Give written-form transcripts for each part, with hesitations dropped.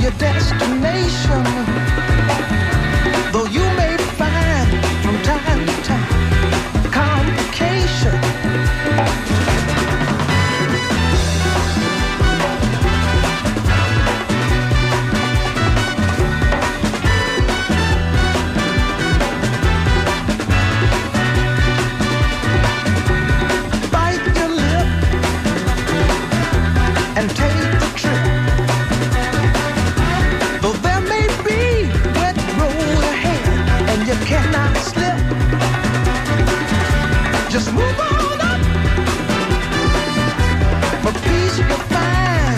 your destination. Though you may find from time to time complication. Bite your lip and take the trip. Though there may be wet road ahead and you cannot slip, just move on up. For peace you'll find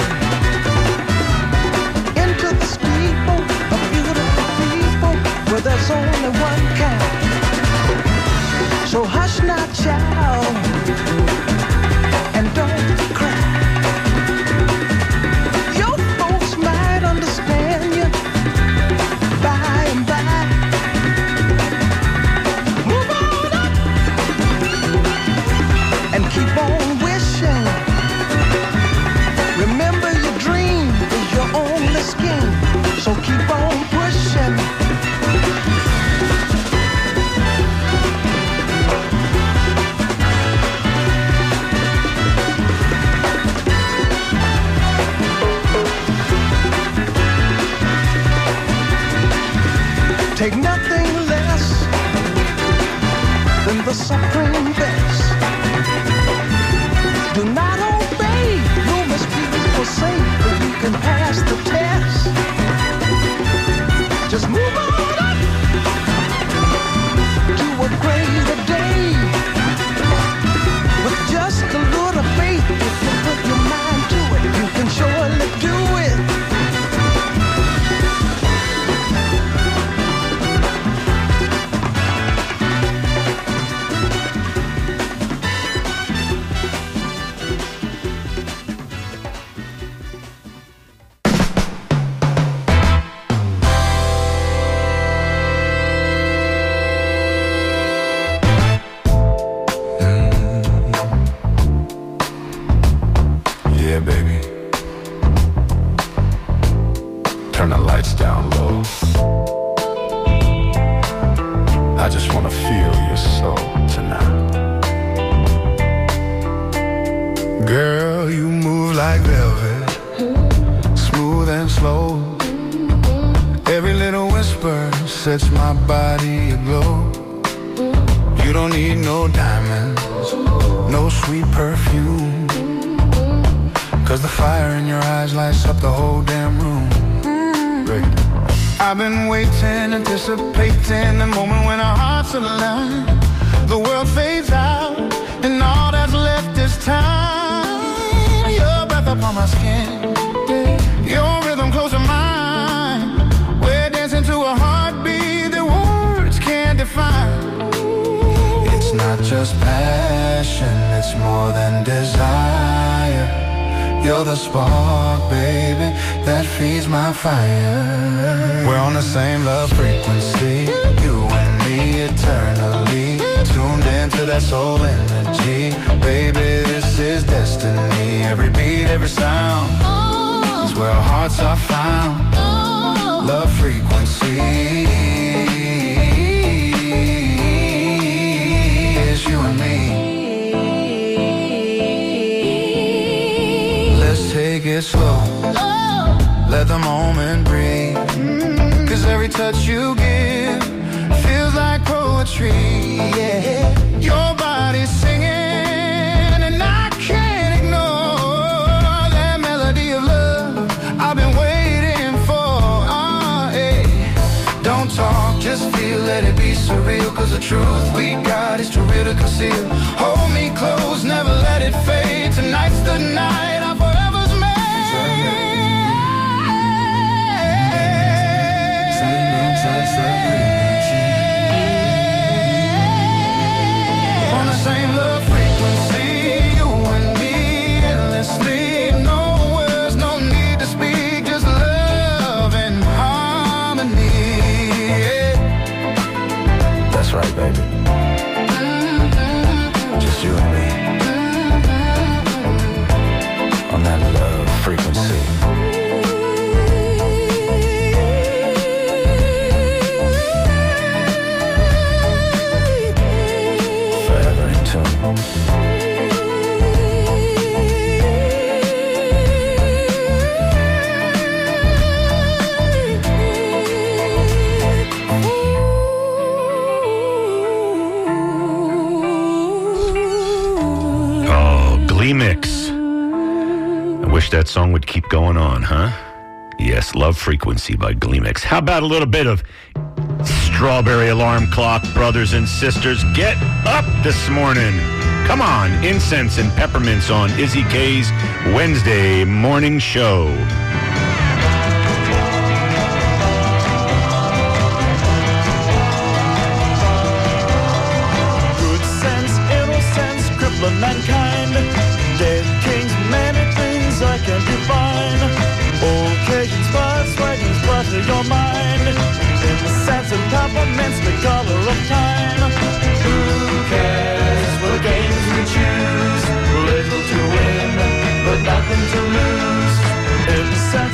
into the steeple of beautiful people where there's only one kind. So hush not, child, and don't cry. Your folks might understand you by and by. Move on up and keep on wishing. Remember your dream is your only scheme, so keep on pushing. Take nothing less than the supreme best. Do not obey, you must be forsaken, but you can pass the test. Just move on up to a greater day. With just a little faith, if you put your mind to it, you can surely do it. Yeah, baby. Turn the lights down low. I just wanna feel your soul tonight. Girl, you move like velvet, smooth and slow. Every little whisper sets my body aglow. You don't need no diamonds, no sweet perfume, 'cause the fire in your eyes lights up the whole damn room. Right. I've been waiting, anticipating the moment when our hearts align. The world fades out, and all that's left is time. Your breath upon my skin, your rhythm close to mine. We're dancing to a heartbeat that words can't define. It's not just passion, it's more than desire. You're the spark, baby, that feeds my fire. We're on the same love frequency, you and me eternally, tuned into that soul energy. Baby, this is destiny. Every beat, every sound is where our hearts are found. Love frequency is you and me. Take it slow, let the moment breathe. 'Cause every touch you give feels like poetry, yeah. Your body's singing and I can't ignore that melody of love I've been waiting for, hey. Don't talk, just feel, let it be surreal. 'Cause the truth we got is too real to conceal. Hold me close, never let it fade. Tonight's the night I forever's made. On the same love frequency, you and me endlessly. No words, no need to speak, just love and harmony, yeah. That's right, baby. Just you and me. that song would keep going on, huh? Yes, Love Frequency by Gleamix. How about a little bit of Strawberry Alarm Clock, brothers and sisters? Get up this morning. Come on, Incense and Peppermints on Izzy K's Wednesday morning show. Good sense, innocence, crippling mankind. Dead kings, many things I can define. Occasions, persuasions, butter your mind. Innocence and peppermints, the color of time. Who cares what games we choose? Little to win, but nothing to lose. Innocence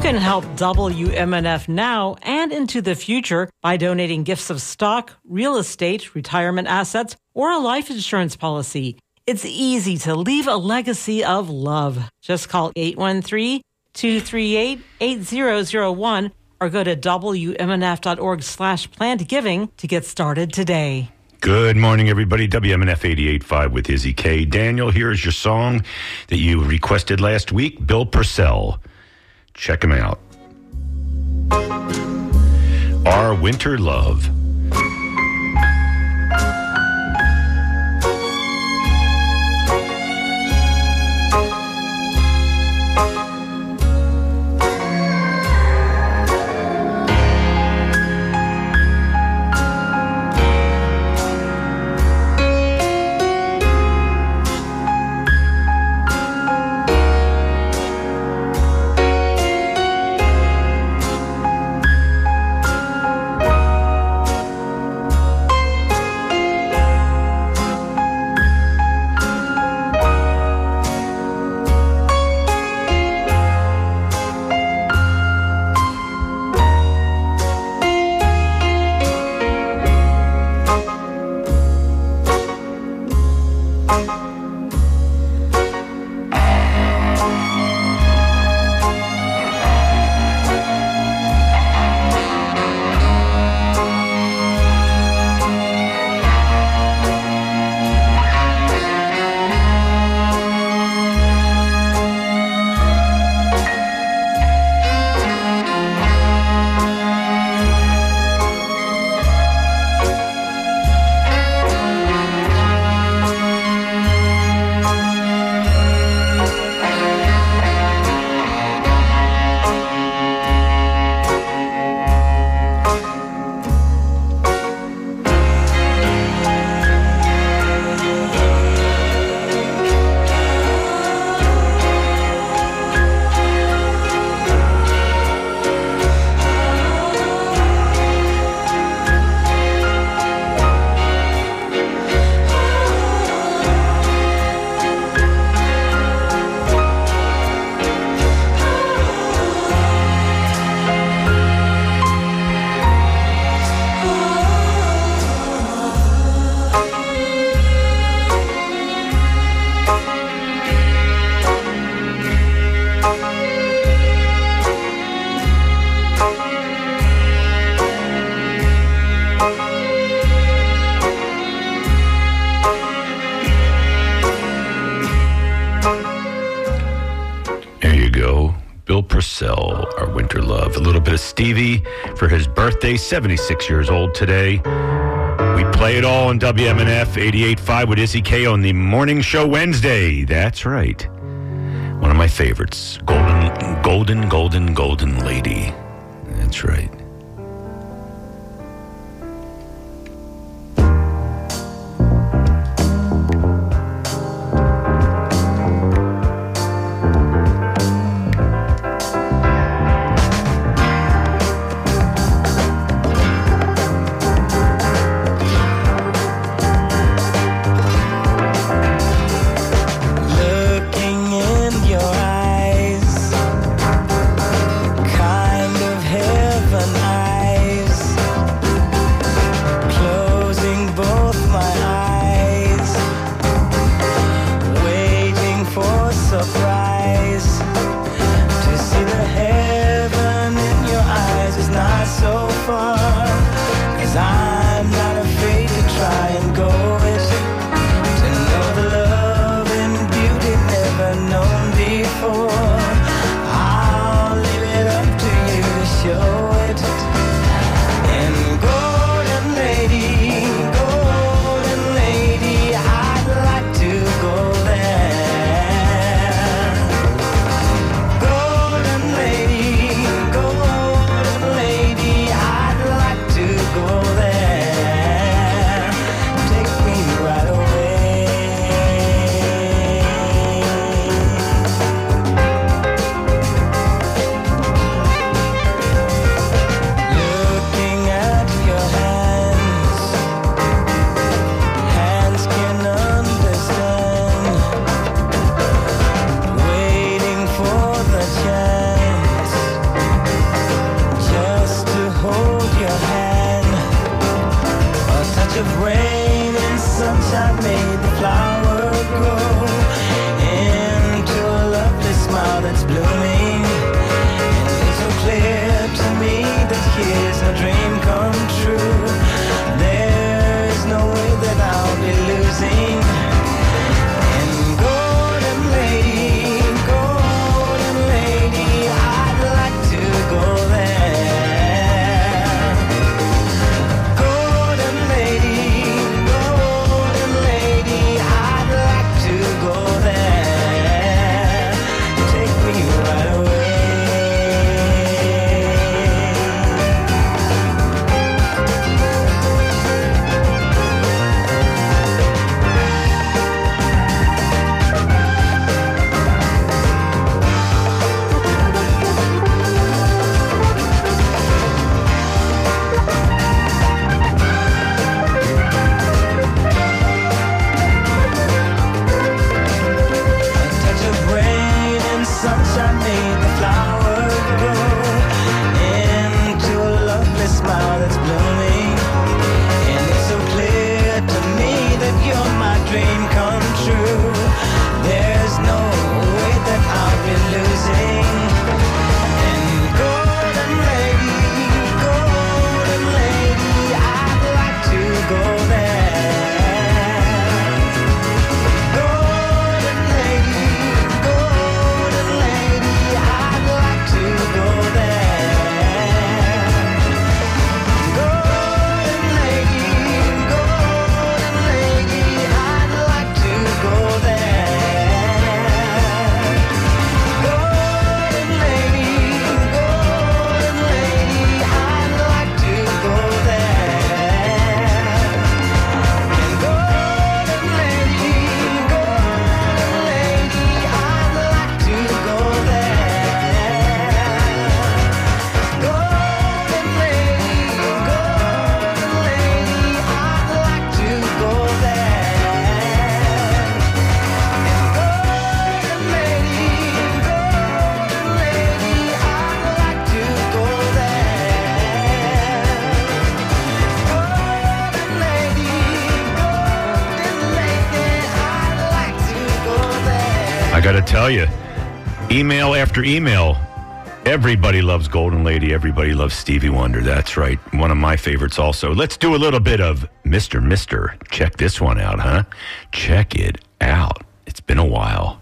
can help WMNF now and into the future by donating gifts of stock, real estate, retirement assets, or a life insurance policy. It's easy to leave a legacy of love. Just call 813-238-8001 or go to WMNF.org/plannedgiving to get started today. Good morning, everybody. WMNF 88.5 with Izzy K. Daniel, here's your song that you requested last week, Bill Purcell. Check him out. Our Winter Love. Purcell, Our Winter Love. A little bit of Stevie for his birthday, 76 years old today. We play it all on WMNF 88.5 with Izzy K on the morning show Wednesday. That's right. One of my favorites, Golden Lady. That's right. I got to tell you, email after email, everybody loves Golden Lady. Everybody loves Stevie Wonder. That's right. One of my favorites also. Let's do a little bit of Mr. Mister. Check this one out, huh? Check it out. It's been a while.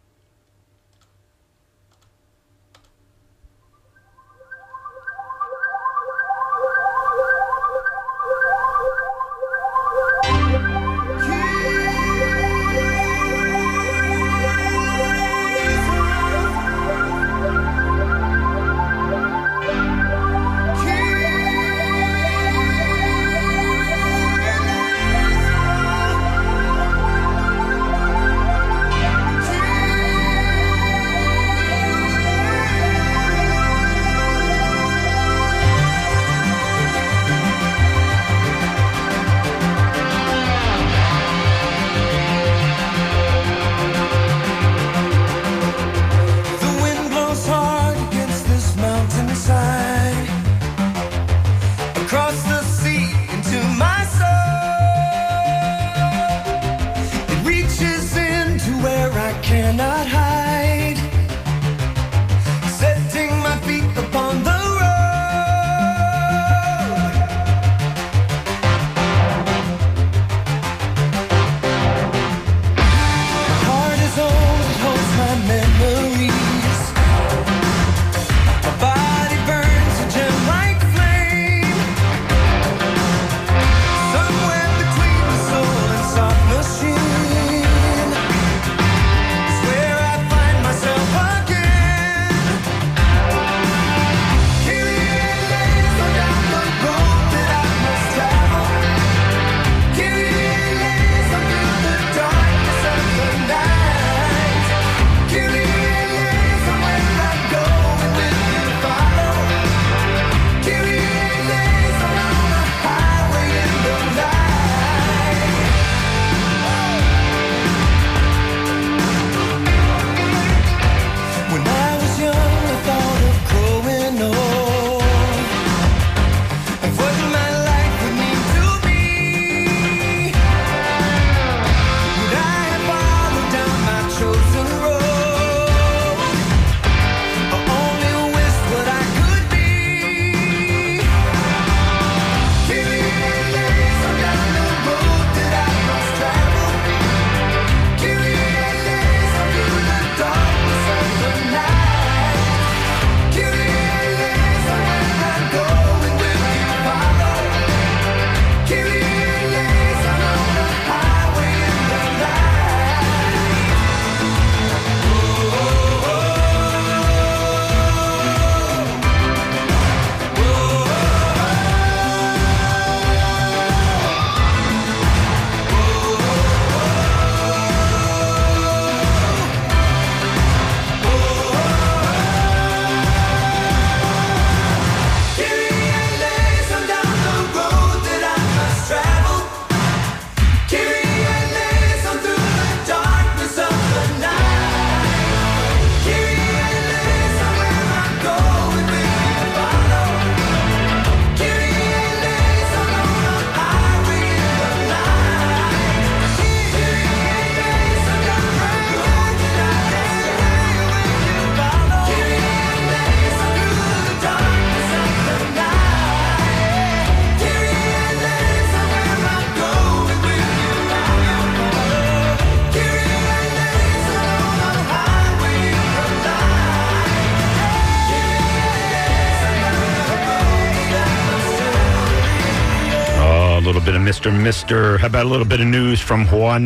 little bit of Mr. Mister. How about a little bit of news from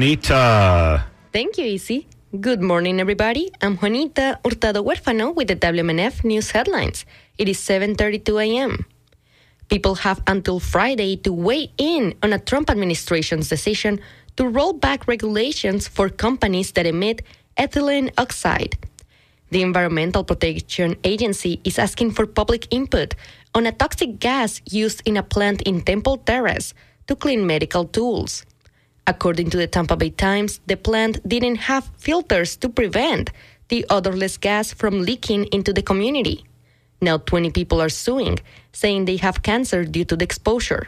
Juanita? Thank you, Easy. Good morning, everybody. I'm Juanita Hurtado Huérfano with the WMNF News Headlines. It is 7:32 a.m. People have until Friday to weigh in on a Trump administration's decision to roll back regulations for companies that emit ethylene oxide. The Environmental Protection Agency is asking for public input on a toxic gas used in a plant in Temple Terrace to clean medical tools. According to the Tampa Bay Times, the plant didn't have filters to prevent the odorless gas from leaking into the community. Now 20 people are suing, saying they have cancer due to the exposure.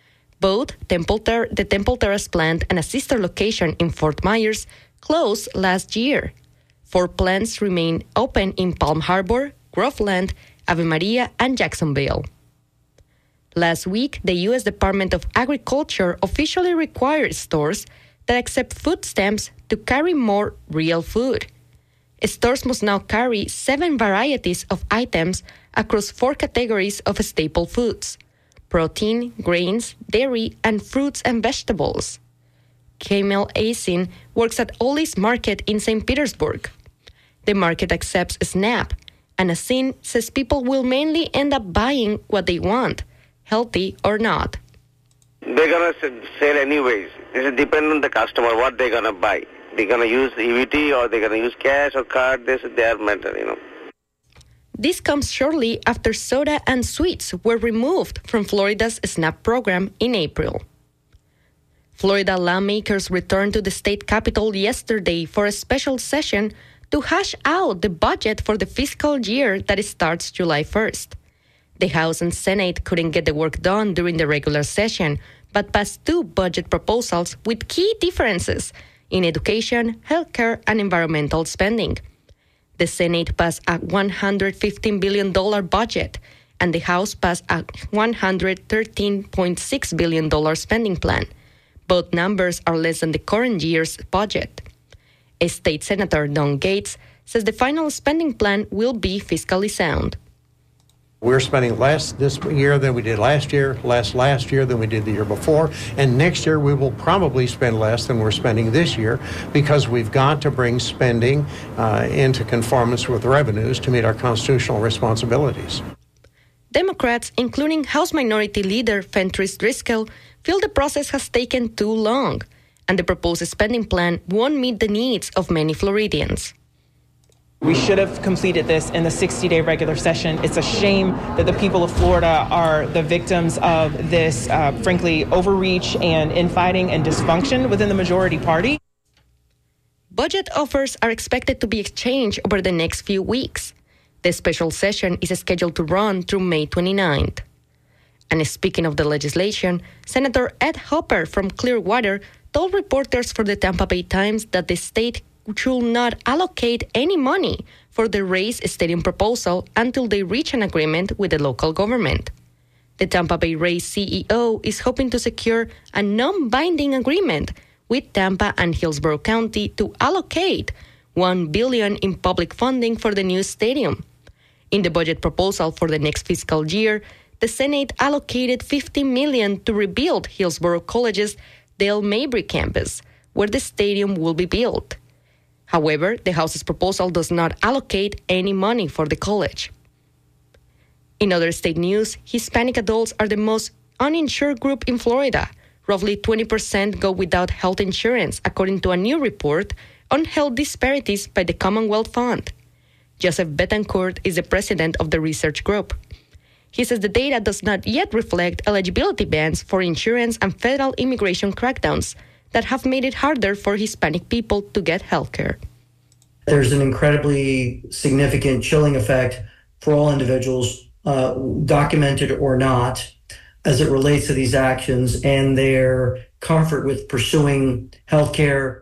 Both the Temple Terrace plant and a sister location in Fort Myers closed last year. 4 plants remain open in Palm Harbor, Groveland, Ave Maria, and Jacksonville. Last week, the U.S. Department of Agriculture officially required stores that accept food stamps to carry more real food. Stores must now carry 7 varieties of items across 4 categories of staple foods: protein, grains, dairy, and fruits and vegetables. Kamel Asin works at Ollie's Market in St. Petersburg. The market accepts SNAP, and Asin says people will mainly end up buying what they want, healthy or not. They're going to sell anyways. It depends on the customer, what they're going to buy. They're going to use EBT or they're going to use cash or card. They are matter, This comes shortly after soda and sweets were removed from Florida's SNAP program in April. Florida lawmakers returned to the state capitol yesterday for a special session to hash out the budget for the fiscal year that starts July 1st. The House and Senate couldn't get the work done during the regular session, but passed 2 budget proposals with key differences in education, healthcare, and environmental spending. The Senate passed a $115 billion budget, and the House passed a $113.6 billion spending plan. Both numbers are less than the current year's budget. State Senator Don Gates says the final spending plan will be fiscally sound. We're spending less this year than we did last year, less last year than we did the year before, and next year we will probably spend less than we're spending this year because we've got to bring spending into conformance with revenues to meet our constitutional responsibilities. Democrats, including House Minority Leader Fentrice Driscoll, feel the process has taken too long, and the proposed spending plan won't meet the needs of many Floridians. We should have completed this in the 60-day regular session. It's a shame that the people of Florida are the victims of this, frankly, overreach and infighting and dysfunction within the majority party. Budget offers are expected to be exchanged over the next few weeks. The special session is scheduled to run through May 29th. And speaking of the legislation, Senator Ed Hopper from Clearwater told reporters for the Tampa Bay Times that the state should not allocate any money for the Rays Stadium proposal until they reach an agreement with the local government. The Tampa Bay Rays CEO is hoping to secure a non-binding agreement with Tampa and Hillsborough County to allocate $1 billion in public funding for the new stadium. In the budget proposal for the next fiscal year, the Senate allocated $50 million to rebuild Hillsborough College's Dale Mabry campus, where the stadium will be built. However, the House's proposal does not allocate any money for the college. In other state news, Hispanic adults are the most uninsured group in Florida. Roughly 20% go without health insurance, according to a new report on health disparities by the Commonwealth Fund. Joseph Betancourt is the president of the research group. He says the data does not yet reflect eligibility bans for insurance and federal immigration crackdowns that have made it harder for Hispanic people to get health care. There's an incredibly significant chilling effect for all individuals, documented or not, as it relates to these actions and their comfort with pursuing health care.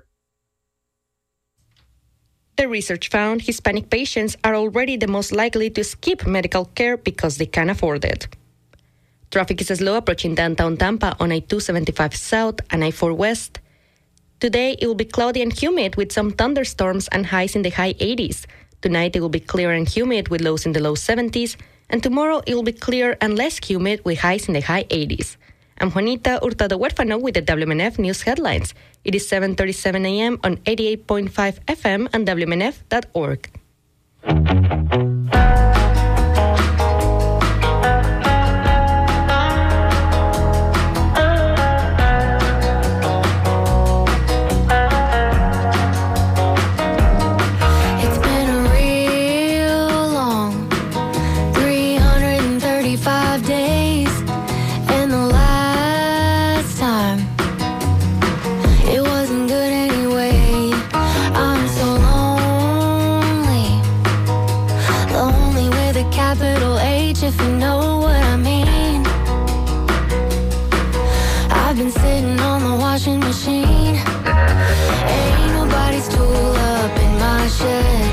The research found Hispanic patients are already the most likely to skip medical care because they can't afford it. Traffic is slow approaching downtown Tampa on I-275 South and I-4 West. Today, it will be cloudy and humid with some thunderstorms and highs in the high 80s. Tonight, it will be clear and humid with lows in the low 70s. And tomorrow, it will be clear and less humid with highs in the high 80s. I'm Juanita Hurtado Huérfano with the WMNF News Headlines. It is 7:37 a.m. on 88.5 FM and WMNF.org. If you know what I mean. I've been sitting on the washing machine. Ain't nobody's tool up in my shed.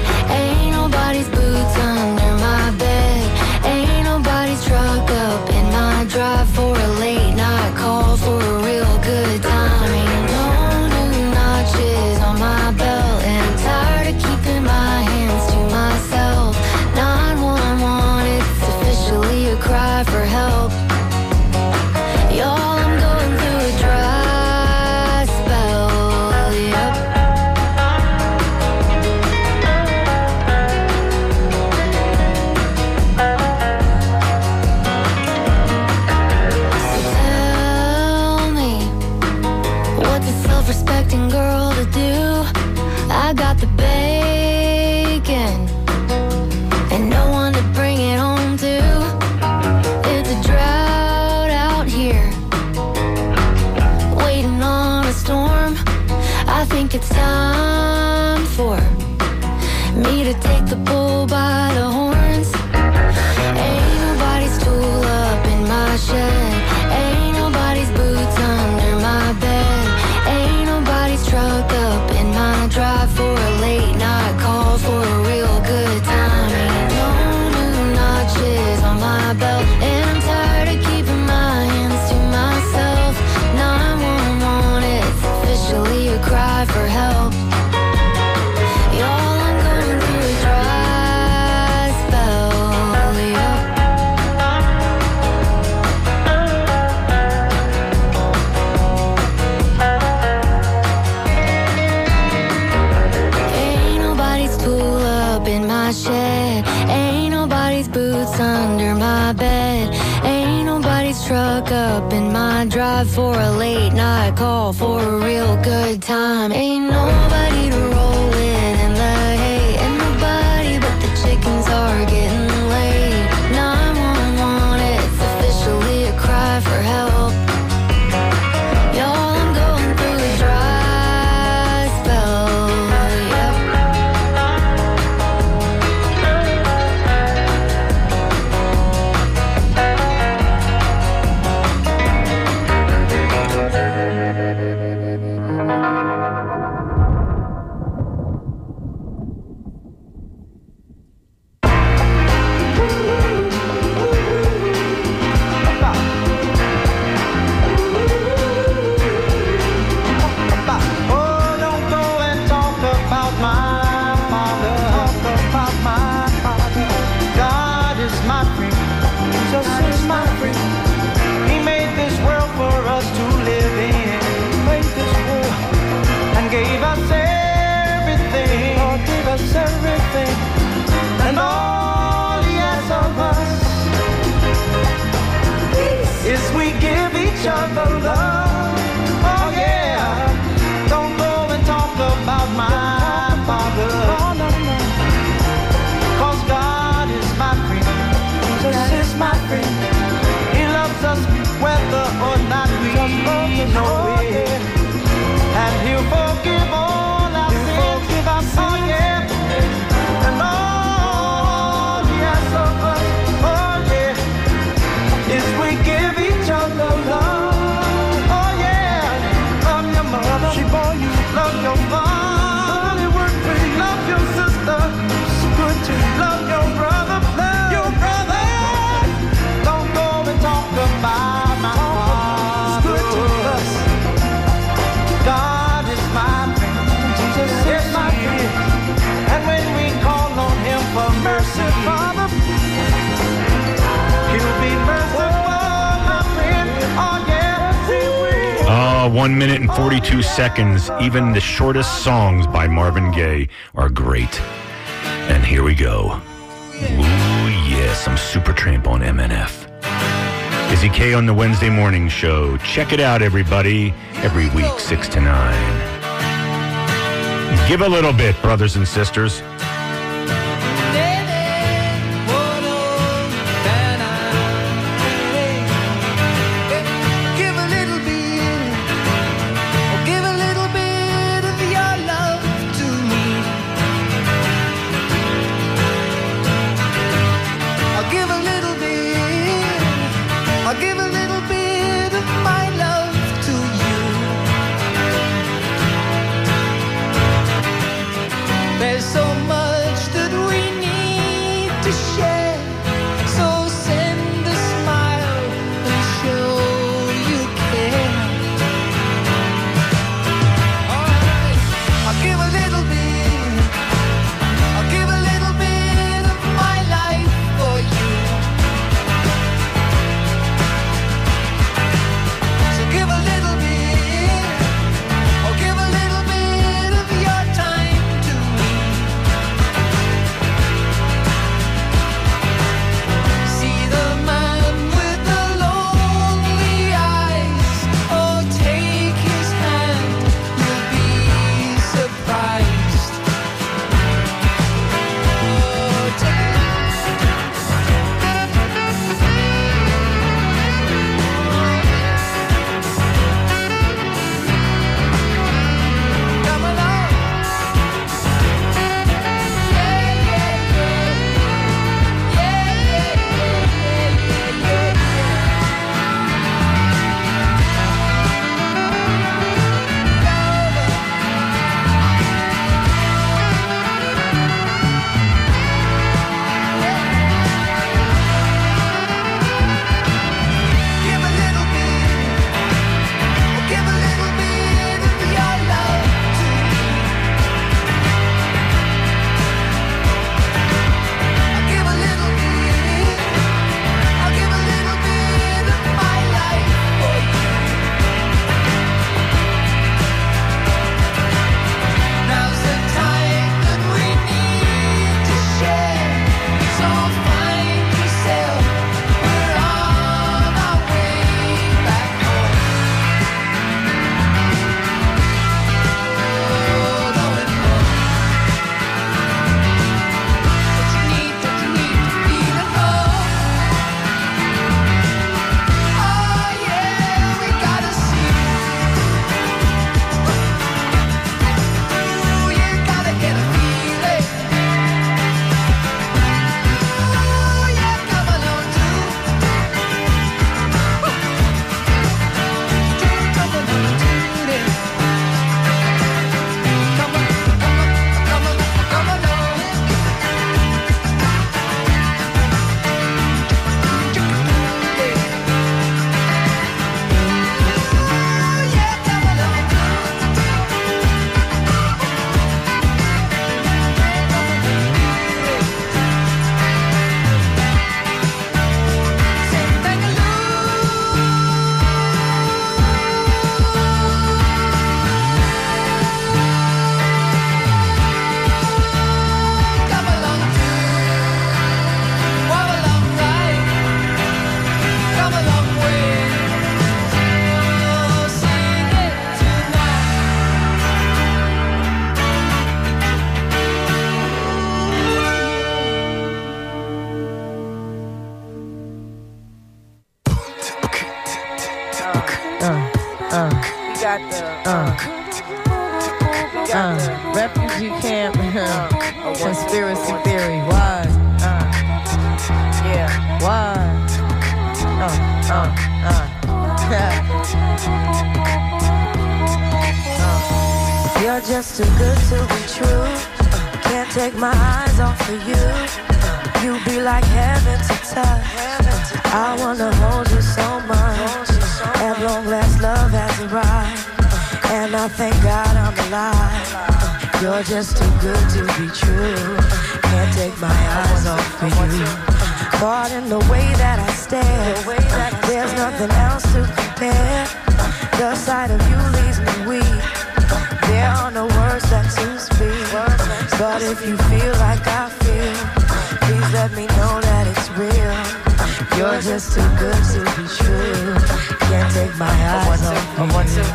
to take the bull by the horns. Ain't nobody's tool up in my shed. Ain't nobody's boots under my bed. Ain't nobody's truck up in my drive for a late night call for a real good time. Ain't no new notches on my belt, and I'm tired of keeping my hands to myself. 911, it's officially a cry for help. Y'all, I'm going through a dry spell, yeah. Ain't nobody's tool up in my shed. Ain't nobody's boots under my bed. Ain't nobody's truck up in my drive for a late night call for a real good time. Ain't nobody to roll with in the hay. Ain't nobody but the chickens are getting laid. 911, it's officially a cry for help. Y'all, I'm going through a dry spell, yep. Oh, don't go and talk about my father. Talk about my father. God is my friend. Jesus is my friend. He made this world for us to live in. He made this world and gave us everything. Lord gave us everything. And all He asks of us is we give each other love. Oh yeah. Don't go and talk about my father. Oh, no, no. 'Cause God is my friend. Jesus is my friend. He loves us whether or not we know it. And He'll forgive all our sins. Oh yeah. And all He asks of us, oh yeah, is we give each other love. Oh yeah. Love your mother. She bore you. Love your father. He worked for you. Love your sister. It's good to love your brother. Love your brother. Don't go and talk about my father. It's good to us. God is my friend. Jesus is my friend. And when we call on Him for mercy, Father, He'll be merciful, my friend. Oh yes, He will. 1 minute and 42 seconds. Even the shortest songs by Marvin Gaye are great. And here we go. Ooh, yes, some Supertramp on MNF. Izzy K on the Wednesday morning show. Check it out, everybody. Every week, 6 to 9. Give a little bit, brothers and sisters. Give a little bit, oh, give a little bit of your love to me. I'll give a little bit, I'll give a little bit of my love to you. There's so much that we need to share, so send a smile and show you care. Alright, I'll give a little bit, I'll give a little bit of my life for you. So give a little bit, or give a little bit of your time to me. conspiracy theory. What? Yeah. What? You're just too good to be true. Can't take my eyes off of you. You be like heaven to touch. I wanna hold you so much. At long last, love has arrived, and I thank God I'm alive. You're just too good to be true. Can't take my eyes off of you. Caught in the way that I stare. There's nothing else to compare. The sight of you leaves me weak. There are no words left to speak. But if you feel like I feel, please let me know that it's real. You're just too good to be true. Can't take my eyes off of you.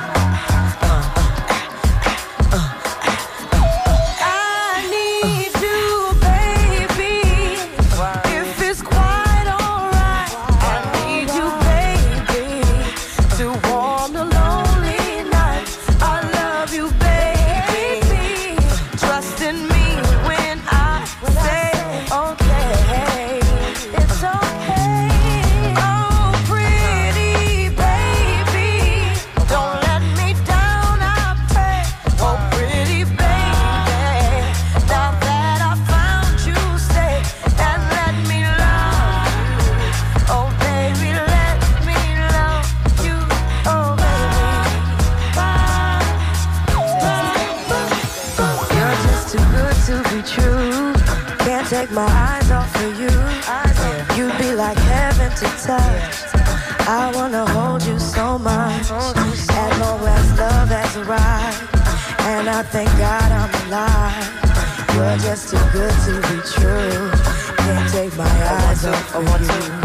Take my eyes off of you. You'd be like heaven to touch. I wanna hold you so much. At long last, love has arrived, and I thank God I'm alive. You're just too good to be true. Can't take my eyes off of you.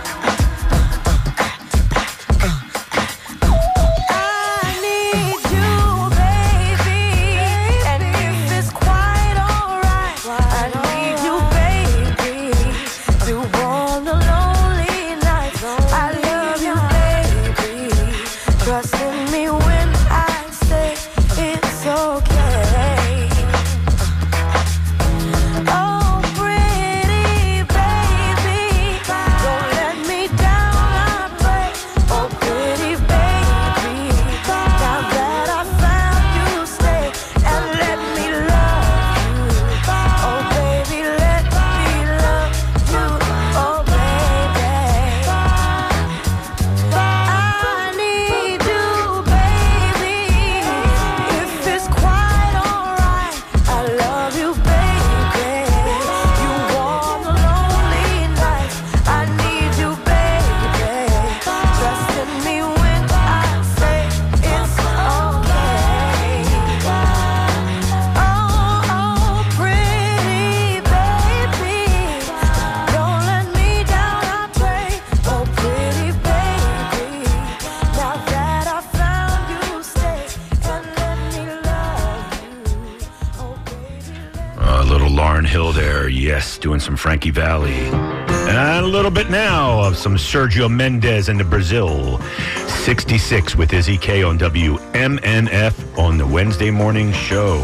Doing some Frankie Valli. And a little bit now of some Sergio Mendes into Brazil. 66 with Izzy K on WMNF on the Wednesday morning show.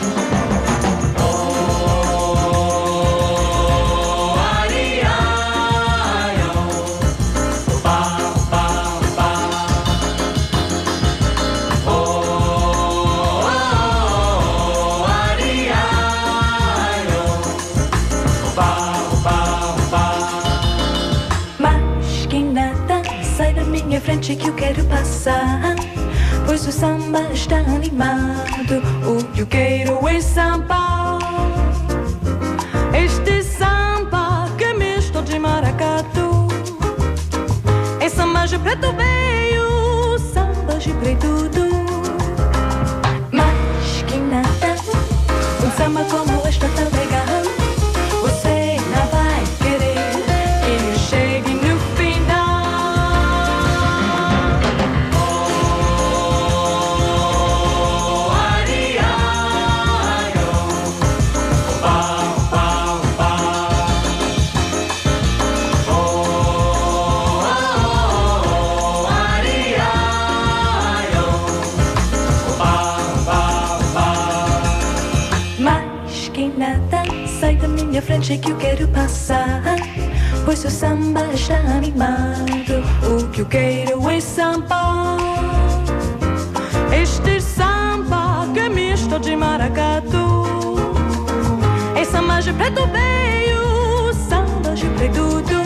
Que eu quero passar, pois o samba está animado. O que eu quero é samba, este samba que é misto de maracatu. É samba de preto veio, samba de preto do. Mas que nada, samba como esta tão legal. Você não vai querer que eu chegue no final. sai da minha frente que eu quero passar, pois seu samba está animado. O que eu quero é samba, este samba que é misto de maracatu. É samba de preto veio, samba de preto do.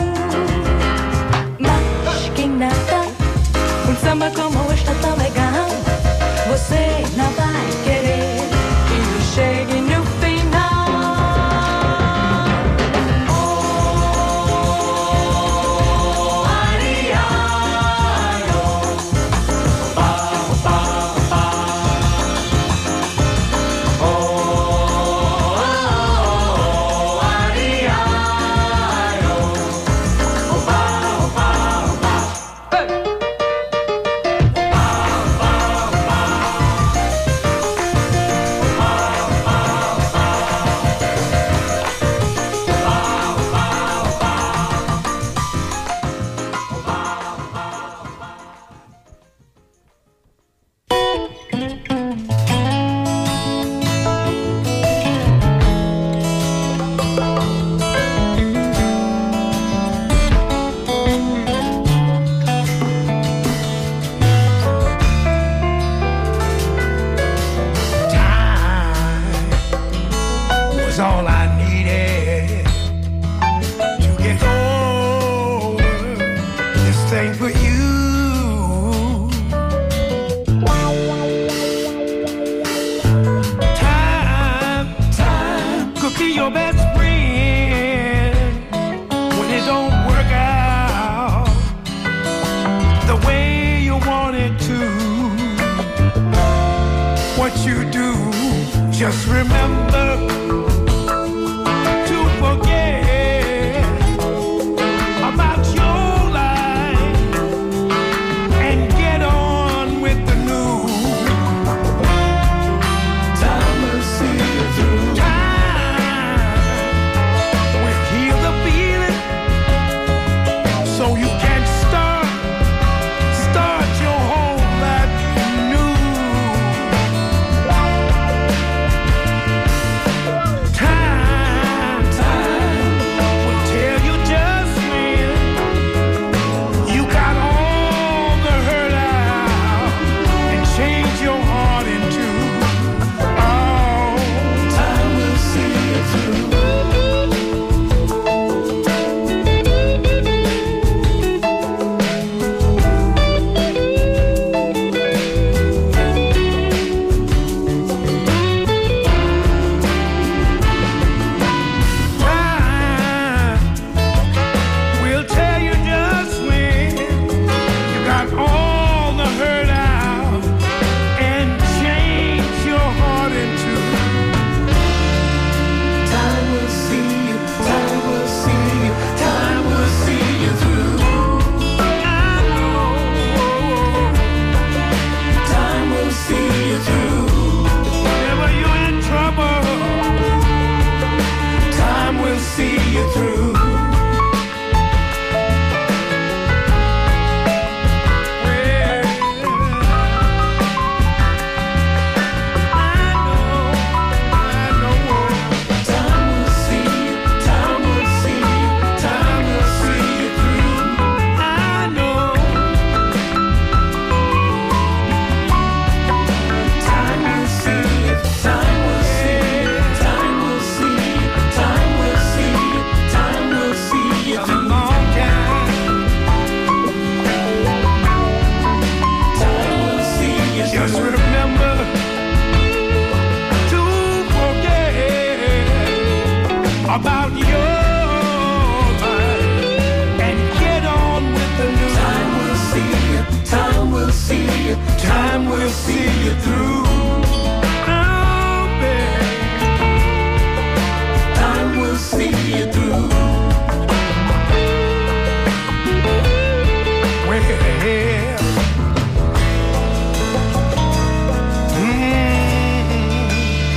Mas que nada, um samba como este tão legal, você não vai querer que eu chegue no final. Oh, ai, ai, oh, ba, ba, ba. Oh, ai, ai, oh, ba, ba, ba. Hey! Was all I needed to get over this thing for you. Time could be your best friend when it don't work out the way you want it to. What you do, just remember to forget about your life and get on with the new. Time will see you through. Time will heal the feeling so you can start your whole life new. Time will tell you just when you got all the hurt out and change your heart into. Oh, time will see you through. Time will tell you just when you got all the hurt out and change your heart into. Time will see you, time will see you, time will see you through. I know time will see you through. Whenever you're in trouble, time will see you through. Just remember to forget about your life and get on with the new. Time will see you, time will see you, time will see you through. Oh, baby, time will see you through. Well,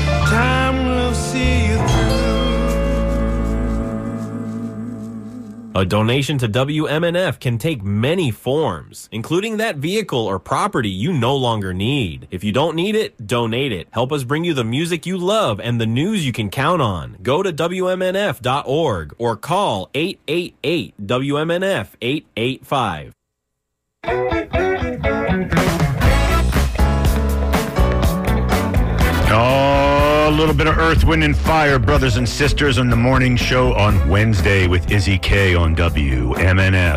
time will see you through. A donation to WMNF can take many forms, including that vehicle or property you no longer need. If you don't need it, donate it. Help us bring you the music you love and the news you can count on. Go to WMNF.org or call 888-WMNF-885. Oh, a little bit of Earth, Wind, and Fire, brothers and sisters, on the morning show on Wednesday with Izzy K on WMNF.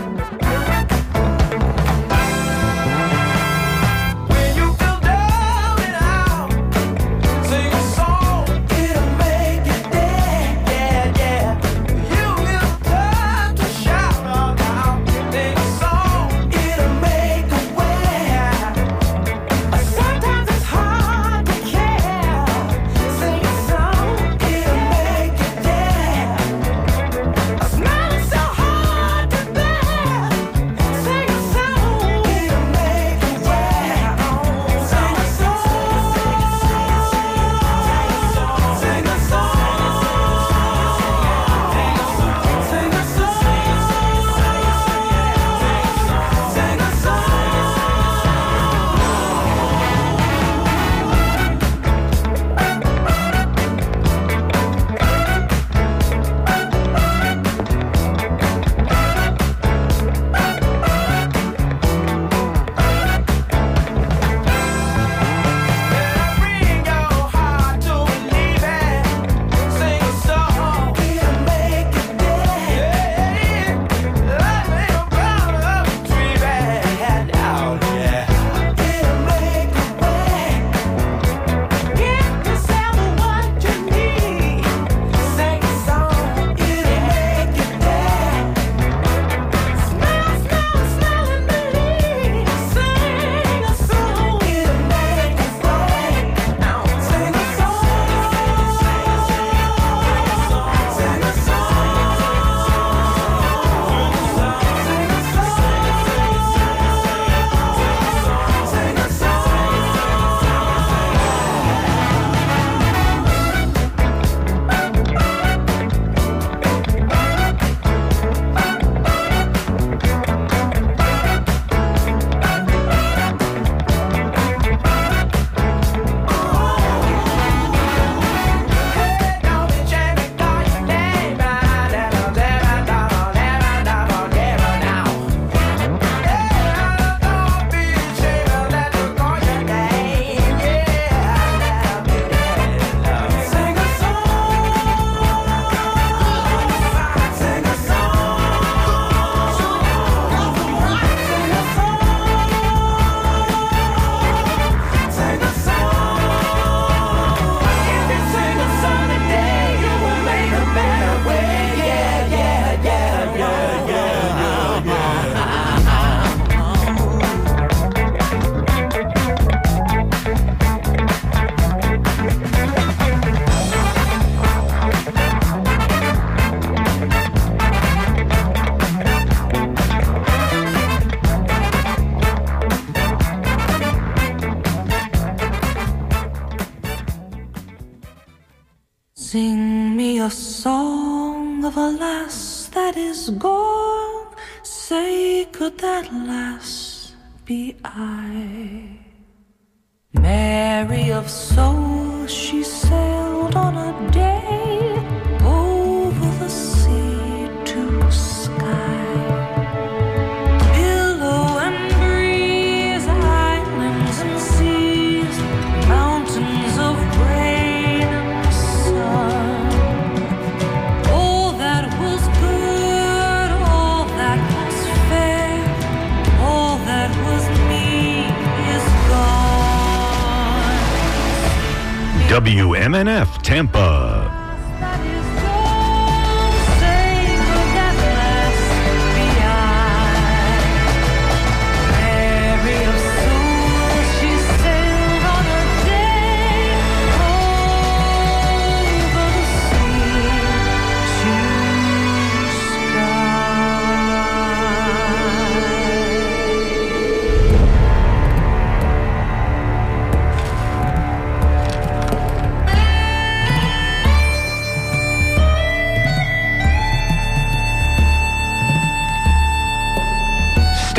Sing me a song of a lass that is gone. Say, could that lass be I? Mary of soul, she sailed on a day over the sea to sky. Pillow and breeze, islands and seas, mountains of rain and sun. All that was good, all that was fair, all that was me is gone. WMNF Tampa.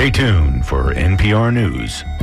Stay tuned for NPR News.